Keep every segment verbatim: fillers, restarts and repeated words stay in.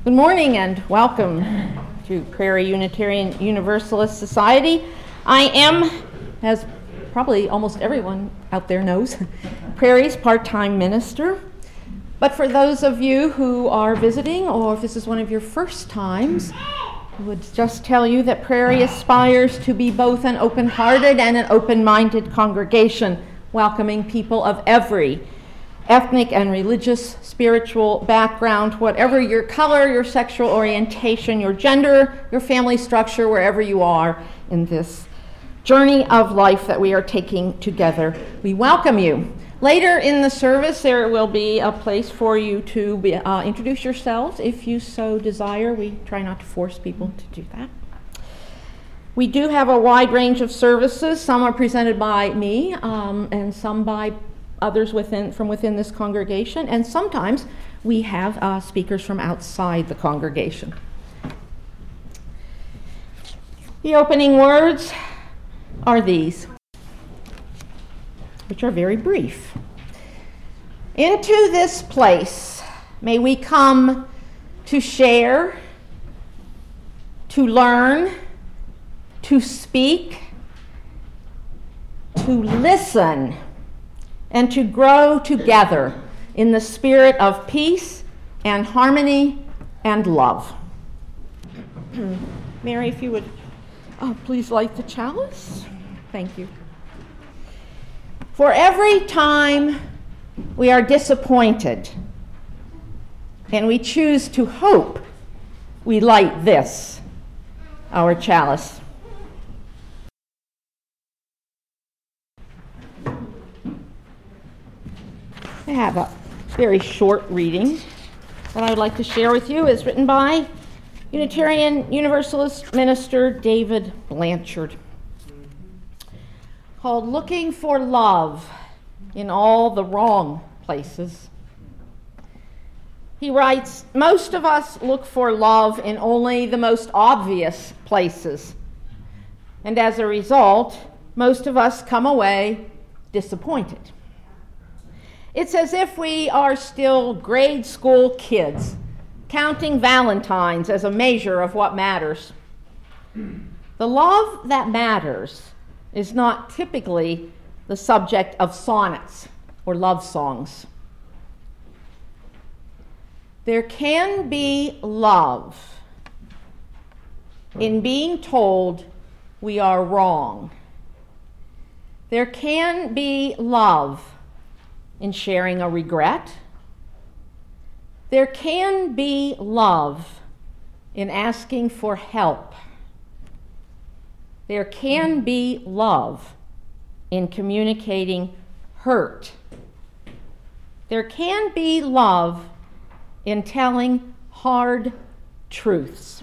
Good morning and welcome to Prairie Unitarian Universalist Society. I am, as probably almost everyone out there knows, Prairie's part-time minister. But for those of you who are visiting, or if this is one of your first times, I would just tell you that Prairie aspires to be both an open-hearted and an open-minded congregation, welcoming people of every ethnic and religious, spiritual background, whatever your color, your sexual orientation, your gender, your family structure, wherever you are in this journey of life that we are taking together. We welcome you. Later in the service, there will be a place for you to be, uh, introduce yourselves if you so desire. We try not to force people to do that. We do have a wide range of services. Some are presented by me, um, and some by others within from within this congregation, and sometimes we have uh, speakers from outside the congregation. The opening words are these, which are very brief. Into this place may we come to share, to learn, to speak, to listen, and to grow together in the spirit of peace and harmony and love. Mary, if you would oh, please light the chalice. Thank you. For every time we are disappointed and we choose to hope, we light this, our chalice. I have a very short reading that I would like to share with you. It's written by Unitarian Universalist minister David Blanchard, called Looking for Love in All the Wrong Places. He writes, most of us look for love in only the most obvious places, and as a result, most of us come away disappointed. It's as if we are still grade school kids, counting Valentines as a measure of what matters. The love that matters is not typically the subject of sonnets or love songs. There can be love in being told we are wrong. There can be love in sharing a regret. There can be love in asking for help. There can be love in communicating hurt. There can be love in telling hard truths.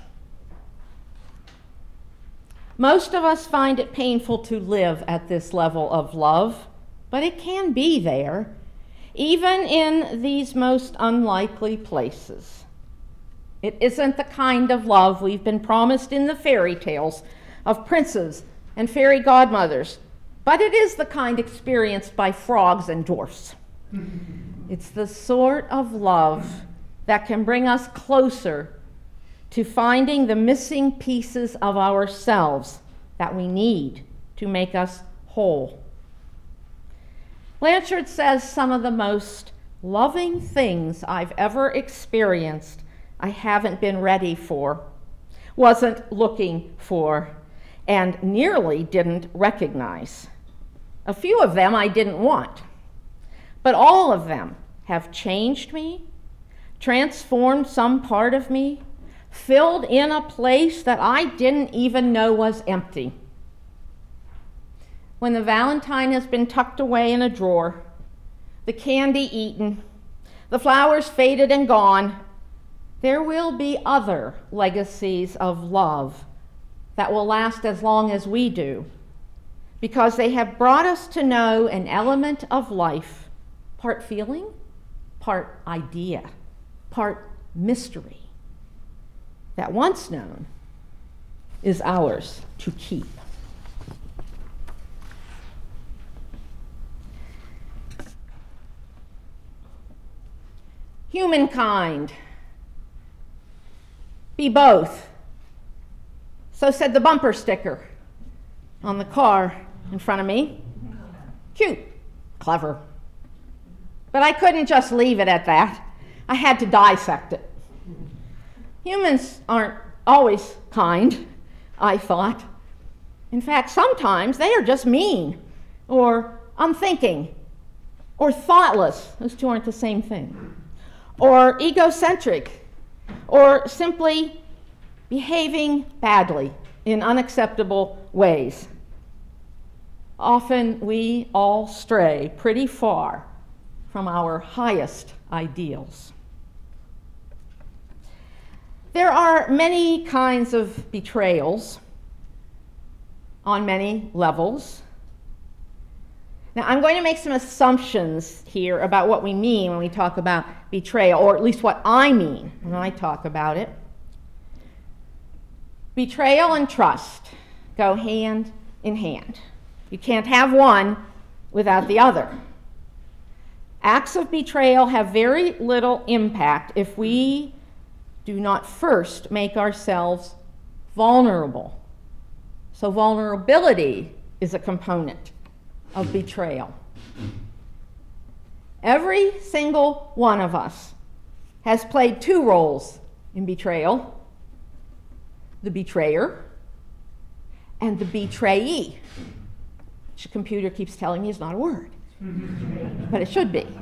Most of us find it painful to live at this level of love, but it can be there, even in these most unlikely places. It isn't the kind of love we've been promised in the fairy tales of princes and fairy godmothers, but it is the kind experienced by frogs and dwarfs. It's the sort of love that can bring us closer to finding the missing pieces of ourselves that we need to make us whole. Blanchard says some of the most loving things I've ever experienced I haven't been ready for, wasn't looking for, and nearly didn't recognize. A few of them I didn't want, but all of them have changed me, transformed some part of me, filled in a place that I didn't even know was empty. When the Valentine has been tucked away in a drawer, the candy eaten, the flowers faded and gone, there will be other legacies of love that will last as long as we do, because they have brought us to know an element of life, part feeling, part idea, part mystery, that once known is ours to keep. Humankind be both. So said the bumper sticker on the car in front of me. Cute, clever. But I couldn't just leave it at that. I had to dissect it. Humans aren't always kind, I thought. In fact, sometimes they are just mean, or unthinking, or thoughtless. Those two aren't the same thing. Or egocentric, or simply behaving badly in unacceptable ways. Often we all stray pretty far from our highest ideals. There are many kinds of betrayals on many levels. Now, I'm going to make some assumptions here about what we mean when we talk about betrayal, or at least what I mean when I talk about it. Betrayal and trust go hand in hand. You can't have one without the other. Acts of betrayal have very little impact if we do not first make ourselves vulnerable. So vulnerability is a component of betrayal. Every single one of us has played two roles in betrayal: the betrayer and the betrayee, which the computer keeps telling me is not a word, but it should be.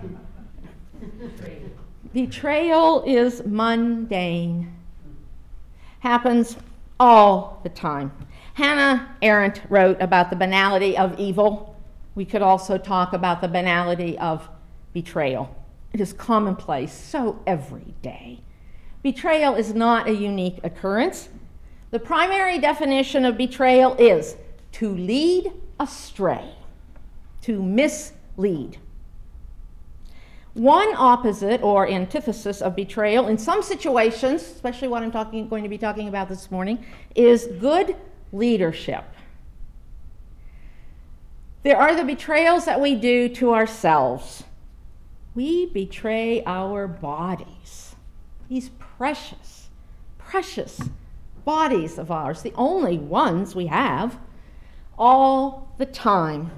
Betrayal is mundane, happens all the time. Hannah Arendt wrote about the banality of evil. We could also talk about the banality of betrayal. It is commonplace, so every day. Betrayal is not a unique occurrence. The primary definition of betrayal is to lead astray, to mislead. One opposite or antithesis of betrayal in some situations, especially what I'm talking, going to be talking about this morning, is good leadership. There are the betrayals that we do to ourselves. We betray our bodies, these precious, precious bodies of ours, the only ones we have, all the time.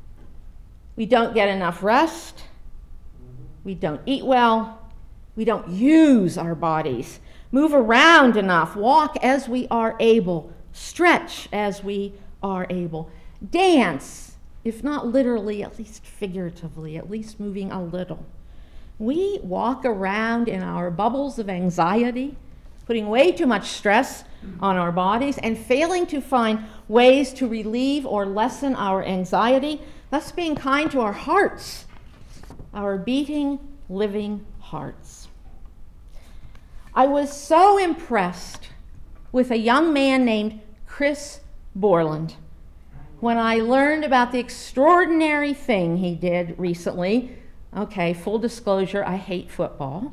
We don't get enough rest. We don't eat well. We don't use our bodies, move around enough, walk as we are able, stretch as we are able, dance, if not literally, at least figuratively, at least moving a little. We walk around in our bubbles of anxiety, putting way too much stress on our bodies and failing to find ways to relieve or lessen our anxiety, thus being kind to our hearts, our beating, living hearts. I was so impressed with a young man named Chris Borland when I learned about the extraordinary thing he did recently. Okay, full disclosure, I hate football.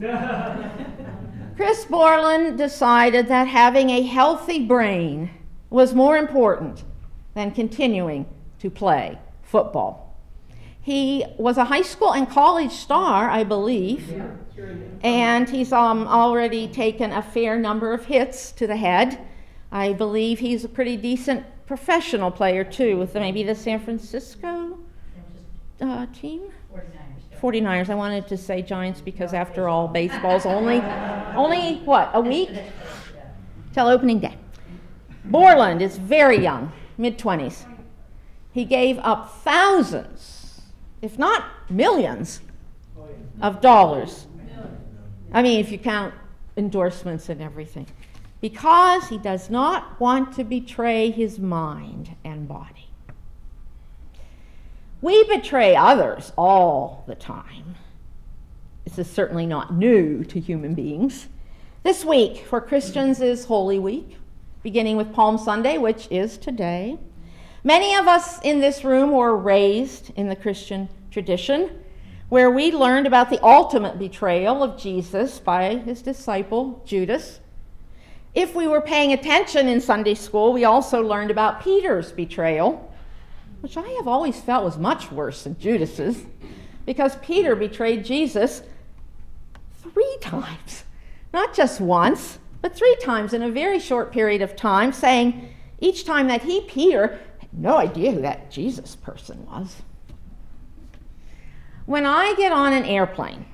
Chris Borland decided that having a healthy brain was more important than continuing to play football. He was a high school and college star, I believe, and he's um, already taken a fair number of hits to the head. I believe he's a pretty decent professional player, too, with maybe the San Francisco uh, team? forty-niners. forty-niners. I wanted to say Giants because, after all, baseball's only, only what, a week? Till opening day. Borland is very young, mid-twenties. He gave up thousands, if not millions, of dollars. I mean, if you count endorsements and everything. Because he does not want to betray his mind and body. We betray others all the time. This is certainly not new to human beings. This week for Christians is Holy Week, beginning with Palm Sunday, which is today. Many of us in this room were raised in the Christian tradition, where we learned about the ultimate betrayal of Jesus by his disciple Judas. If we were paying attention in Sunday school, we also learned about Peter's betrayal, which I have always felt was much worse than Judas's, because Peter betrayed Jesus three times. Not just once, but three times in a very short period of time, saying each time that he, Peter, had no idea who that Jesus person was. When I get on an airplane,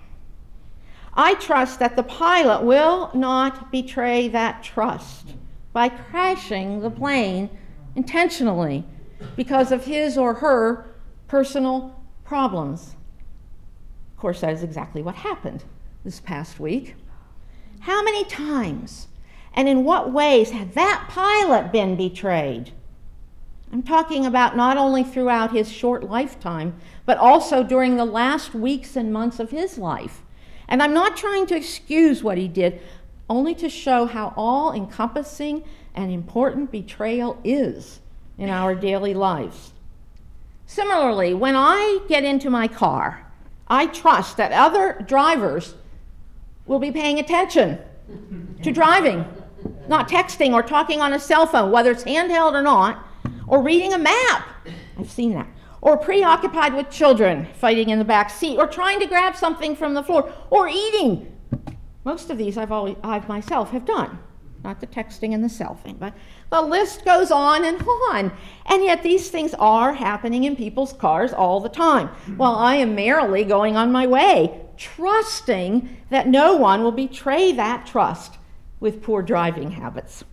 I trust that the pilot will not betray that trust by crashing the plane intentionally because of his or her personal problems. Of course, that is exactly what happened this past week. How many times and in what ways had that pilot been betrayed? I'm talking about not only throughout his short lifetime, but also during the last weeks and months of his life. And I'm not trying to excuse what he did, only to show how all-encompassing and important betrayal is in our daily lives. Similarly, when I get into my car, I trust that other drivers will be paying attention to driving, not texting or talking on a cell phone, whether it's handheld or not, or reading a map. I've seen that. Or preoccupied with children fighting in the back seat, or trying to grab something from the floor, or eating. Most of these I've, always, I've myself have done, not the texting and the cell phone, but the list goes on and on. And yet these things are happening in people's cars all the time, while I am merrily going on my way, trusting that no one will betray that trust with poor driving habits.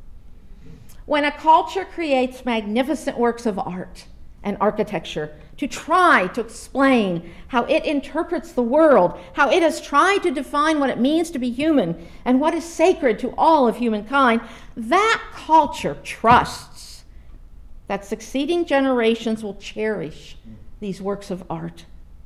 When a culture creates magnificent works of art and architecture to try to explain how it interprets the world, how it has tried to define what it means to be human and what is sacred to all of humankind, that culture trusts that succeeding generations will cherish these works of art,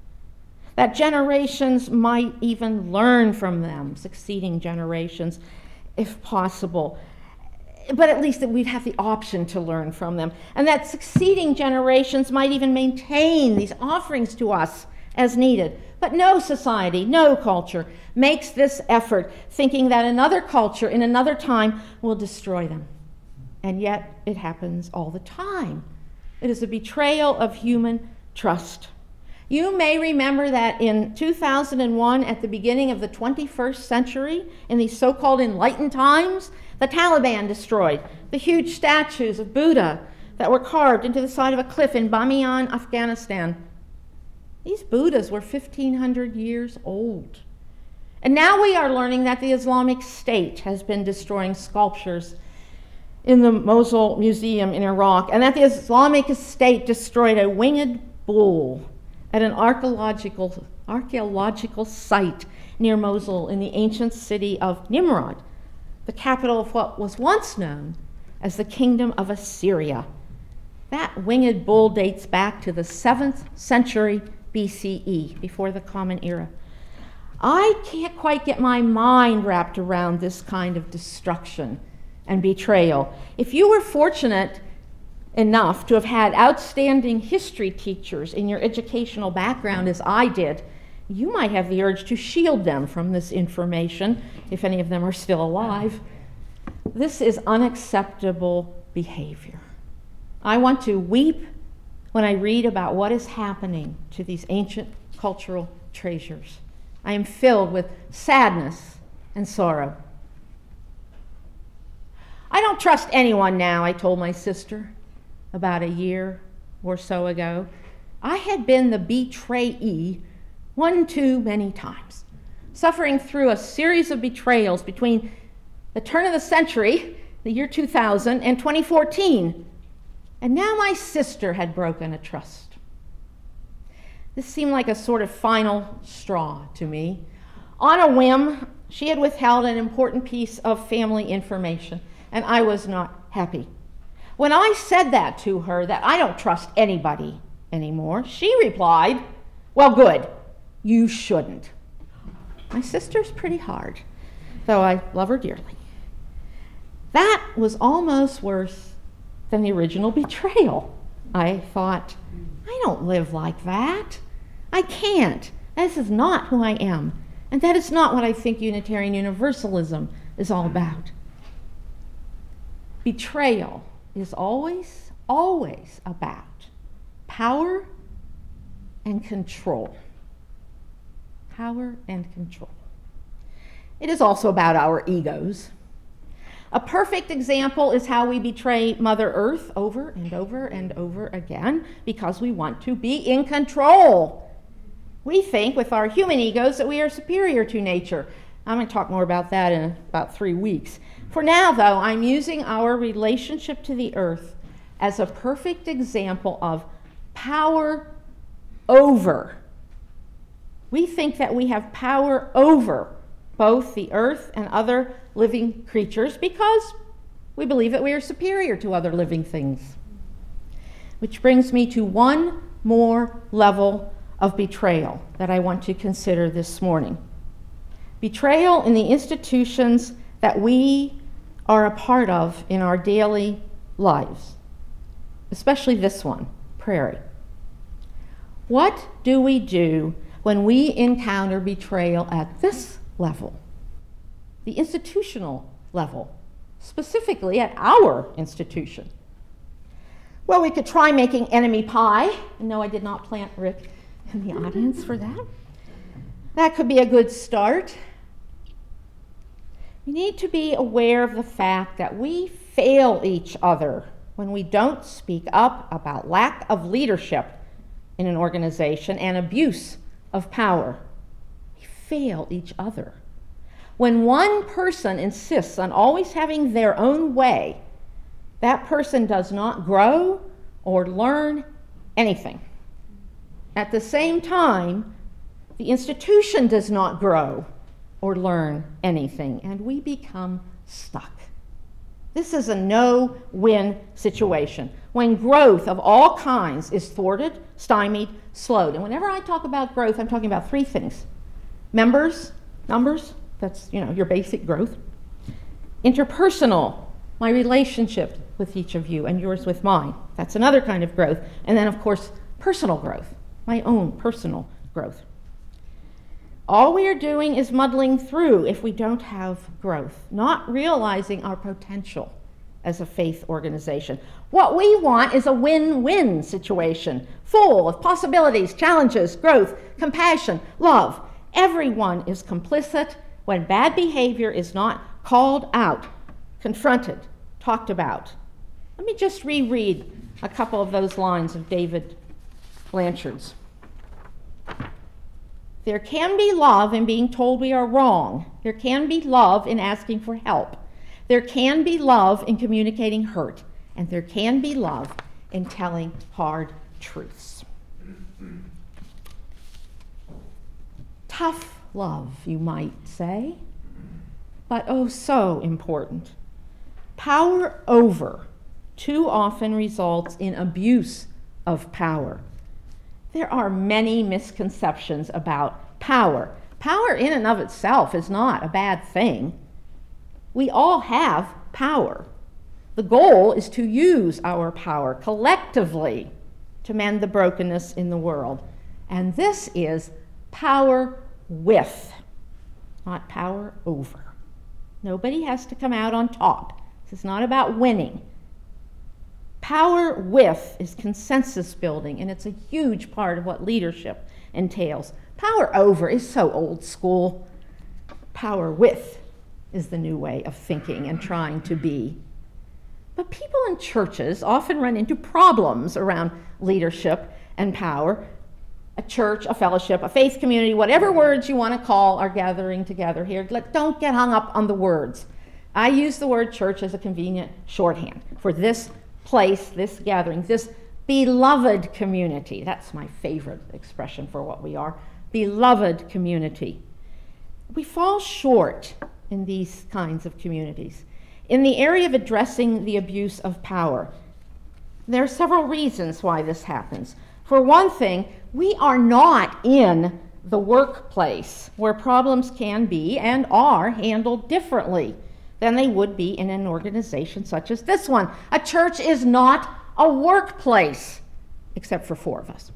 that generations might even learn from them, succeeding generations, if possible, but at least that we'd have the option to learn from them, and that succeeding generations might even maintain these offerings to us as needed. But no society, no culture makes this effort thinking that another culture in another time will destroy them. And yet it happens all the time. It is a betrayal of human trust. You may remember that in two thousand one, at the beginning of the twenty-first century, in these so-called enlightened times, the Taliban destroyed the huge statues of Buddha that were carved into the side of a cliff in Bamiyan, Afghanistan. These Buddhas were fifteen hundred years old. And now we are learning that the Islamic State has been destroying sculptures in the Mosul Museum in Iraq, and that the Islamic State destroyed a winged bull at an archaeological, archaeological site near Mosul in the ancient city of Nimrod, the capital of what was once known as the Kingdom of Assyria. That winged bull dates back to the seventh century B C E, before the Common Era. I can't quite get my mind wrapped around this kind of destruction and betrayal. If you were fortunate enough to have had outstanding history teachers in your educational background as I did, you might have the urge to shield them from this information, if any of them are still alive. This is unacceptable behavior. I want to weep when I read about what is happening to these ancient cultural treasures. I am filled with sadness and sorrow. I don't trust anyone now, I told my sister about a year or so ago. I had been the betrayee one too many times, suffering through a series of betrayals between the turn of the century, the year two thousand, and twenty fourteen. And now my sister had broken a trust. This seemed like a sort of final straw to me. On a whim, she had withheld an important piece of family information, and I was not happy. When I said that to her, that I don't trust anybody anymore, she replied, "Well, good, you shouldn't." My sister's pretty hard, though I love her dearly. That was almost worse than the original betrayal. I thought, I don't live like that. I can't. This is not who I am. And that is not what I think Unitarian Universalism is all about. Betrayal is always, always about power and control. Power and control. It is also about our egos. A perfect example is how we betray Mother Earth over and over and over again because we want to be in control. We think with our human egos that we are superior to nature. I'm going to talk more about that in about three weeks. For now, though, I'm using our relationship to the earth as a perfect example of power over. We think that we have power over both the earth and other living creatures because we believe that we are superior to other living things. Which brings me to one more level of betrayal that I want to consider this morning. Betrayal in the institutions that we are a part of in our daily lives, especially this one, Prairie. What do we do when we encounter betrayal at this level, the institutional level, specifically at our institution? Well, we could try making enemy pie. No, I did not plant Rick in the audience for that. That could be a good start. We need to be aware of the fact that we fail each other when we don't speak up about lack of leadership in an organization and abuse of power. We fail each other. When one person insists on always having their own way, that person does not grow or learn anything. At the same time, the institution does not grow or learn anything, and we become stuck. This is a no-win situation when growth of all kinds is thwarted, stymied, slowed. And whenever I talk about growth, I'm talking about three things. Members, numbers, that's, you know, your basic growth. Interpersonal, my relationship with each of you and yours with mine. That's another kind of growth. And then, of course, personal growth, my own personal growth. All we are doing is muddling through if we don't have growth, not realizing our potential as a faith organization. What we want is a win-win situation, full of possibilities, challenges, growth, compassion, love. Everyone is complicit when bad behavior is not called out, confronted, talked about. Let me just reread a couple of those lines of David Blanchard's. There can be love in being told we are wrong. There can be love in asking for help. There can be love in communicating hurt. And there can be love in telling hard truths. Tough love, you might say, but oh so important. Power over too often results in abuse of power. There are many misconceptions about power. Power in and of itself is not a bad thing. We all have power. The goal is to use our power collectively to mend the brokenness in the world. And this is power with, not power over. Nobody has to come out on top. This is not about winning. Power with is consensus building, and it's a huge part of what leadership entails. Power over is so old school. Power with is the new way of thinking and trying to be. But people in churches often run into problems around leadership and power. A church, a fellowship, a faith community, whatever words you want to call are gathering together here. Let, don't get hung up on the words. I use the word church as a convenient shorthand for this place, this gathering, this beloved community. That's my favorite expression for what we are. Beloved community. We fall short in these kinds of communities. In the area of addressing the abuse of power, there are several reasons why this happens. For one thing, we are not in the workplace where problems can be and are handled differently than they would be in an organization such as this one. A church is not a workplace, except for four of us.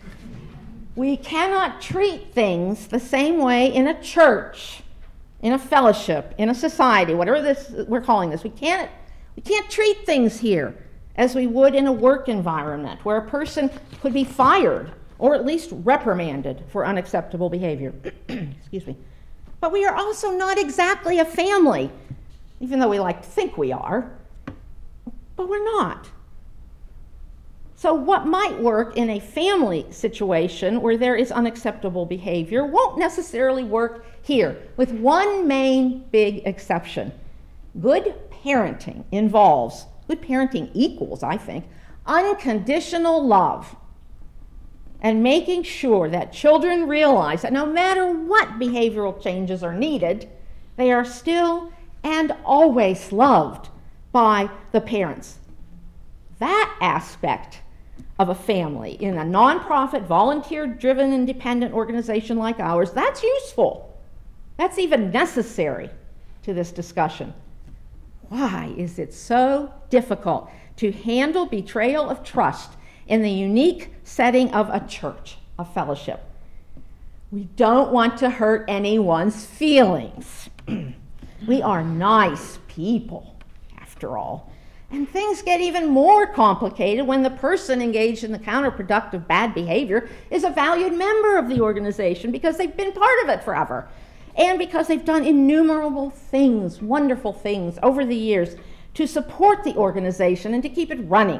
We cannot treat things the same way in a church, in a fellowship, in a society, whatever this we're calling this. We can't, we can't treat things here as we would in a work environment where a person could be fired or at least reprimanded for unacceptable behavior. Excuse me. But we are also not exactly a family even though we like to think we are, but we're not. So what might work in a family situation where there is unacceptable behavior won't necessarily work here, with one main big exception. Good parenting involves, good parenting equals, I think, unconditional love, and making sure that children realize that no matter what behavioral changes are needed, they are still and always loved by the parents. That aspect of a family in a nonprofit, volunteer-driven, independent organization like ours, that's useful. That's even necessary to this discussion. Why is it so difficult to handle betrayal of trust in the unique setting of a church, a fellowship? We don't want to hurt anyone's feelings. We are nice people, after all. And things get even more complicated when the person engaged in the counterproductive bad behavior is a valued member of the organization because they've been part of it forever, and because they've done innumerable things, wonderful things over the years to support the organization and to keep it running.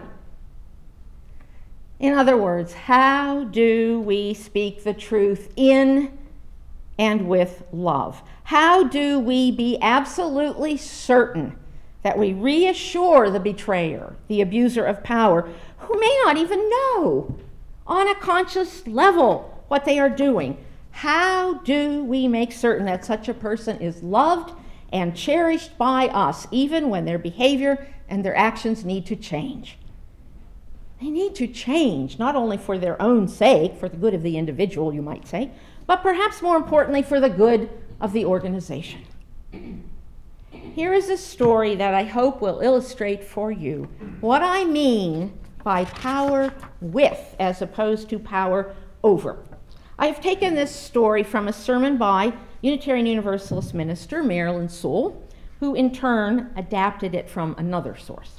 In other words, how do we speak the truth in and with love? How do we be absolutely certain that we reassure the betrayer, the abuser of power, who may not even know on a conscious level what they are doing? How do we make certain that such a person is loved and cherished by us, even when their behavior and their actions need to change? They need to change, not only for their own sake, for the good of the individual, you might say, but perhaps more importantly, for the good of the organization. Here is a story that I hope will illustrate for you what I mean by power with as opposed to power over. I have taken this story from a sermon by Unitarian Universalist minister Marilyn Sewell, who in turn adapted it from another source.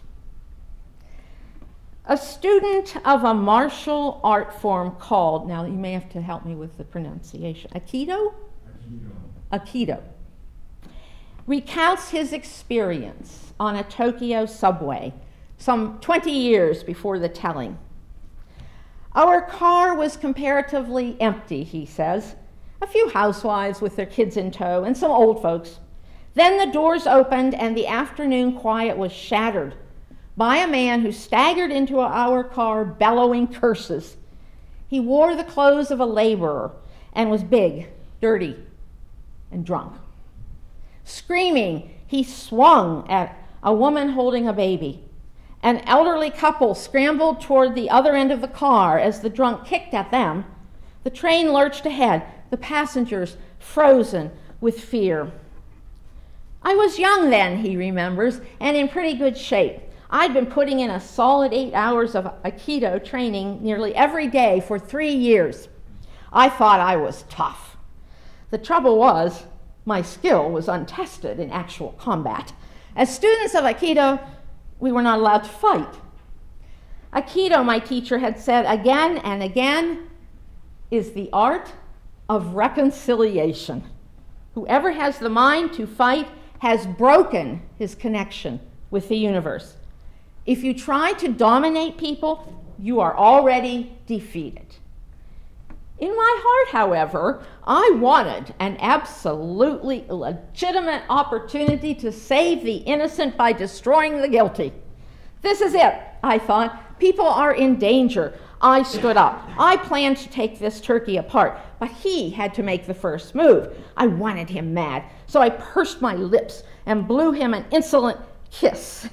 A student of a martial art form called, now you may have to help me with the pronunciation, Aikido? Aikido. Aikido. Recounts his experience on a Tokyo subway some twenty years before the telling. Our car was comparatively empty, he says. A few housewives with their kids in tow and some old folks. Then the doors opened and the afternoon quiet was shattered by a man who staggered into our car bellowing curses. He wore the clothes of a laborer and was big, dirty, and drunk. Screaming, he swung at a woman holding a baby. An elderly couple scrambled toward the other end of the car as the drunk kicked at them. The train lurched ahead, the passengers frozen with fear. I was young then, he remembers, and in pretty good shape. I'd been putting in a solid eight hours of Aikido training nearly every day for three years. I thought I was tough. The trouble was, my skill was untested in actual combat. As students of Aikido, we were not allowed to fight. Aikido, my teacher had said again and again, is the art of reconciliation. Whoever has the mind to fight has broken his connection with the universe. If you try to dominate people, you are already defeated. In my heart, however, I wanted an absolutely legitimate opportunity to save the innocent by destroying the guilty. This is it, I thought. People are in danger. I stood up. I planned to take this turkey apart, but he had to make the first move. I wanted him mad, so I pursed my lips and blew him an insolent kiss.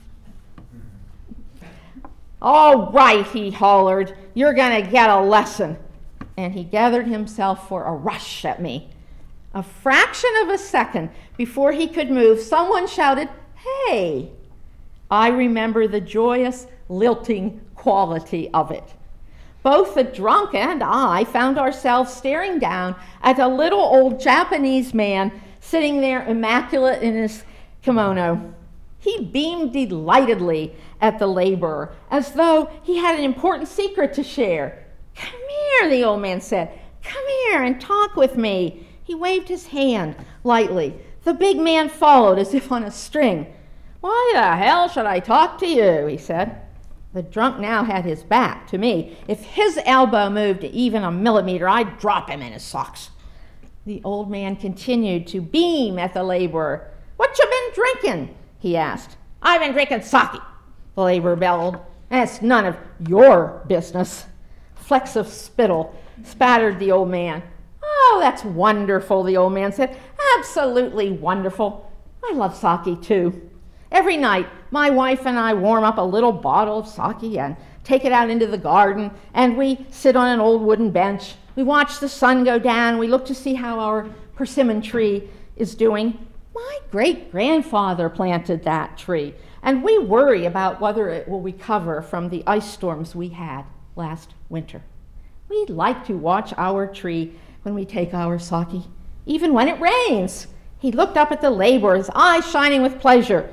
All right, he hollered, you're gonna get a lesson. And he gathered himself for a rush at me. A fraction of a second before he could move, someone shouted, "Hey!" I remember the joyous, lilting quality of it. Both the drunk and I found ourselves staring down at a little old Japanese man sitting there immaculate in his kimono. He beamed delightedly at the laborer, as though he had an important secret to share. "Come here," the old man said. "Come here and talk with me." He waved his hand lightly. The big man followed as if on a string. "Why the hell should I talk to you?" he said. The drunk now had his back to me. If his elbow moved even a millimeter, I'd drop him in his socks. The old man continued to beam at the laborer. "What you been drinking?" he asked. "I've been drinking sake," the laborer bellowed. "That's none of your business." Flecks of spittle spattered the old man. "Oh, that's wonderful," the old man said. "Absolutely wonderful. I love sake too. Every night, my wife and I warm up a little bottle of sake and take it out into the garden, and we sit on an old wooden bench. We watch the sun go down. We look to see how our persimmon tree is doing. My great-grandfather planted that tree, and we worry about whether it will recover from the ice storms we had last winter. We like to watch our tree when we take our sake, even when it rains." He looked up at the laborer, his eyes shining with pleasure.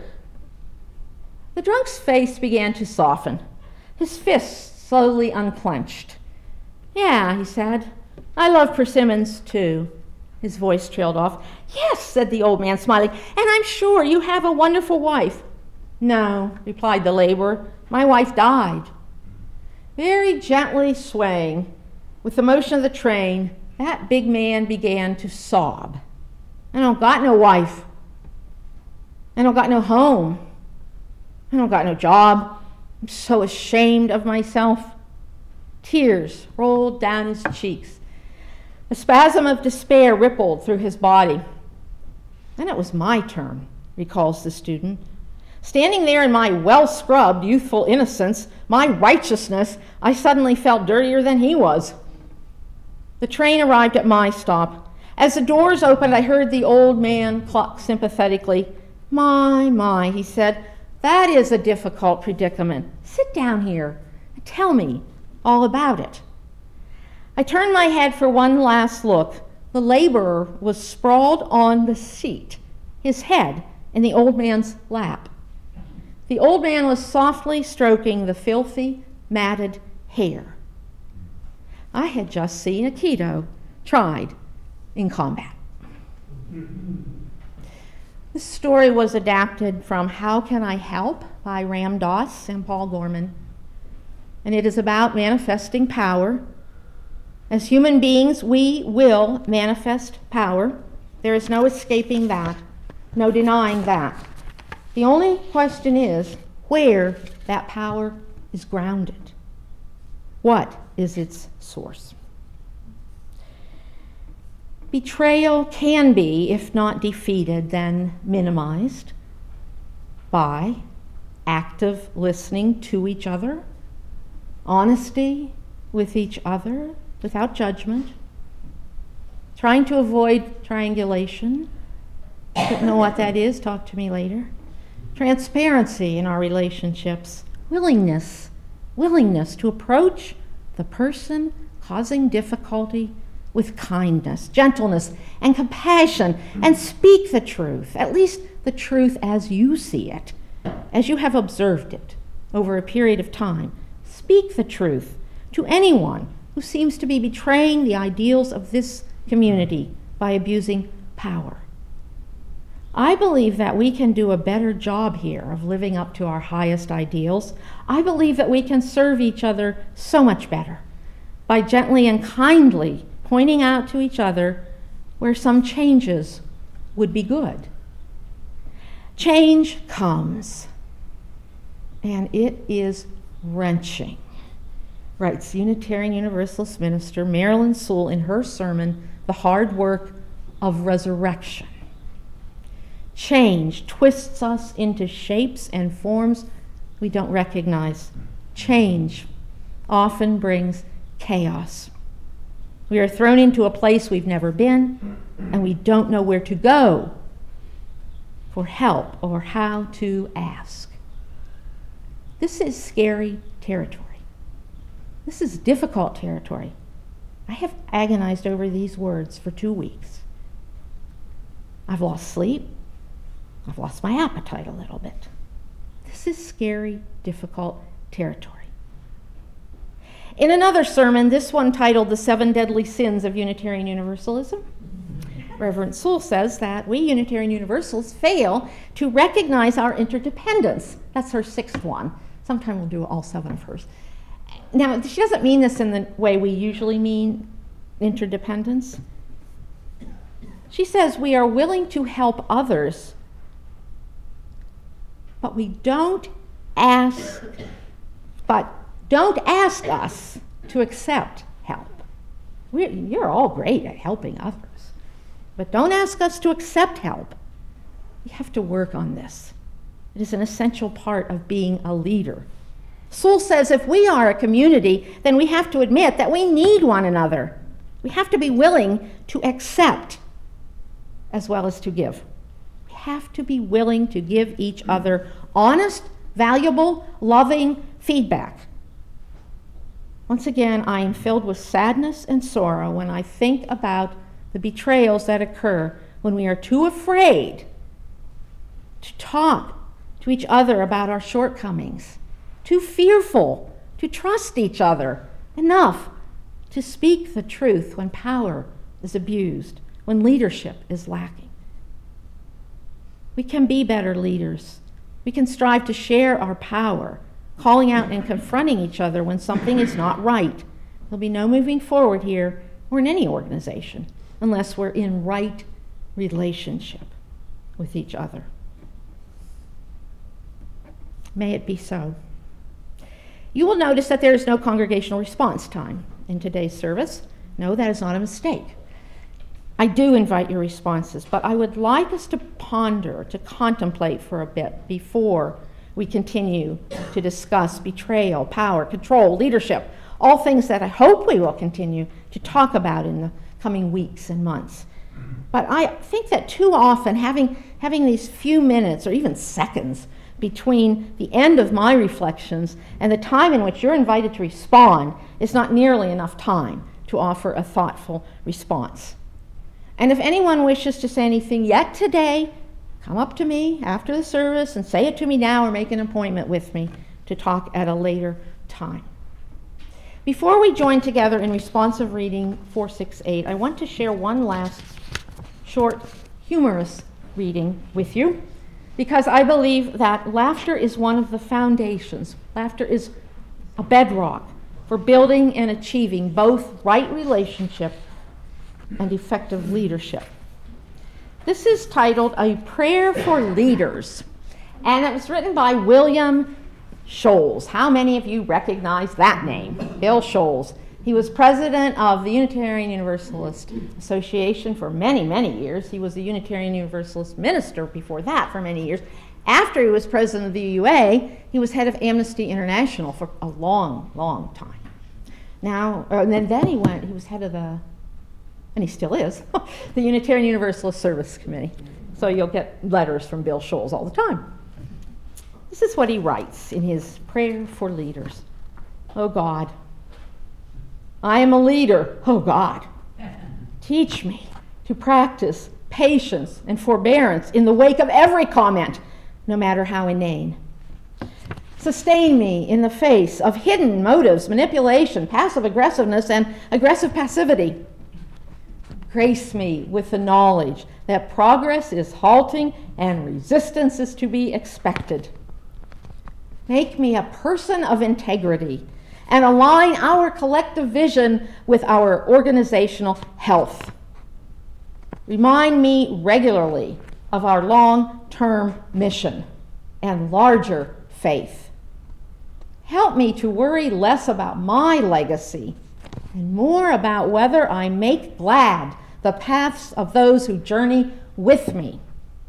The drunk's face began to soften. His fists slowly unclenched. "Yeah," he said, "I love persimmons too." His voice trailed off. "Yes," said the old man, smiling, "and I'm sure you have a wonderful wife." "No," replied the laborer, "my wife died." Very gently swaying with the motion of the train, that big man began to sob. "I don't got no wife. I don't got no home. I don't got no job. I'm so ashamed of myself." Tears rolled down his cheeks. A spasm of despair rippled through his body. "Then it was my turn," recalls the student. "Standing there in my well-scrubbed youthful innocence, my righteousness, I suddenly felt dirtier than he was." The train arrived at my stop. As the doors opened, I heard the old man cluck sympathetically. "My, my," he said, "that is a difficult predicament. Sit down here and tell me all about it." I turned my head for one last look. The laborer was sprawled on the seat, his head in the old man's lap. The old man was softly stroking the filthy, matted hair. I had just seen Aikido tried in combat. This story was adapted from How Can I Help by Ram Dass and Paul Gorman. And it is about manifesting power. As human beings, we will manifest power. There is no escaping that, no denying that. The only question is where that power is grounded. What is its source? Betrayal can be, if not defeated, then minimized by active listening to each other, honesty with each other without judgment, trying to avoid triangulation. Don't know what that is, talk to me later. Transparency in our relationships, willingness, willingness to approach the person causing difficulty with kindness, gentleness, and compassion, and speak the truth, at least the truth as you see it, as you have observed it over a period of time. Speak the truth to anyone who seems to be betraying the ideals of this community by abusing power. I believe that we can do a better job here of living up to our highest ideals. I believe that we can serve each other so much better by gently and kindly pointing out to each other where some changes would be good. Change comes, and it is wrenching, writes Unitarian Universalist minister Marilyn Sewell in her sermon, The Hard Work of Resurrection. Change twists us into shapes and forms we don't recognize. Change often brings chaos. We are thrown into a place we've never been, and we don't know where to go for help or how to ask. This is scary territory. This is difficult territory. I have agonized over these words for two weeks. I've lost sleep. I've lost my appetite a little bit. This is scary, difficult territory. In another sermon, this one titled The Seven Deadly Sins of Unitarian Universalism, Reverend Sewell says that we Unitarian Universalists fail to recognize our interdependence. That's her sixth one. Sometime we'll do all seven of hers. Now, she doesn't mean this in the way we usually mean interdependence. She says we are willing to help others, but we don't ask, but don't ask us to accept help. We're, you're all great at helping others, but don't ask us to accept help. We have to work on this. It is an essential part of being a leader. Sewell says if we are a community, then we have to admit that we need one another. We have to be willing to accept as well as to give. We have to be willing to give each other honest, valuable, loving feedback. Once again, I am filled with sadness and sorrow when I think about the betrayals that occur when we are too afraid to talk to each other about our shortcomings, too fearful to trust each other enough to speak the truth when power is abused, when leadership is lacking. We can be better leaders. We can strive to share our power, calling out and confronting each other when something is not right. There'll be no moving forward here or in any organization unless we're in right relationship with each other. May it be so. You will notice that there is no congregational response time in today's service. No, that is not a mistake. I do invite your responses, but I would like us to ponder, to contemplate for a bit before we continue to discuss betrayal, power, control, leadership, all things that I hope we will continue to talk about in the coming weeks and months. But I think that too often having, having these few minutes or even seconds between the end of my reflections and the time in which you're invited to respond is not nearly enough time to offer a thoughtful response. And if anyone wishes to say anything yet today, come up to me after the service and say it to me now or make an appointment with me to talk at a later time. Before we join together in responsive reading four sixty-eight, I want to share one last short, humorous reading with you, because I believe that laughter is one of the foundations. Laughter is a bedrock for building and achieving both right relationship and effective leadership. This is titled A Prayer for Leaders, and it was written by William Sholes. How many of you recognize that name? Bill Sholes. He was president of the Unitarian Universalist Association for many, many years. He was a Unitarian Universalist minister before that for many years. After he was president of the U A, he was head of Amnesty International for a long, long time. Now, and then, then he went, he was head of the, and he still is, the Unitarian Universalist Service Committee. So you'll get letters from Bill Sholes all the time. This is what he writes in his Prayer for Leaders. Oh God, I am a leader. Oh God, teach me to practice patience and forbearance in the wake of every comment, no matter how inane. Sustain me in the face of hidden motives, manipulation, passive aggressiveness, and aggressive passivity. Grace me with the knowledge that progress is halting and resistance is to be expected. Make me a person of integrity and align our collective vision with our organizational health. Remind me regularly of our long-term mission and larger faith. Help me to worry less about my legacy and more about whether I make glad the paths of those who journey with me.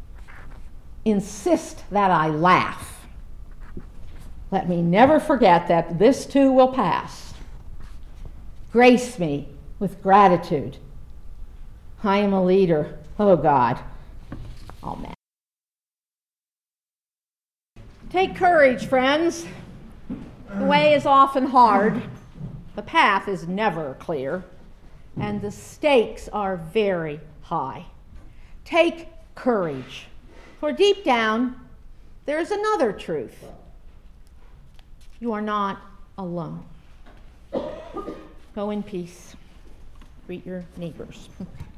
Insist that I laugh. Let me never forget that this too will pass. Grace me with gratitude. I am a leader. Oh God. Amen. Take courage, friends. The way is often hard. The path is never clear. And the stakes are very high. Take courage. For deep down, there is another truth. You are not alone. Go in peace. Greet your neighbors.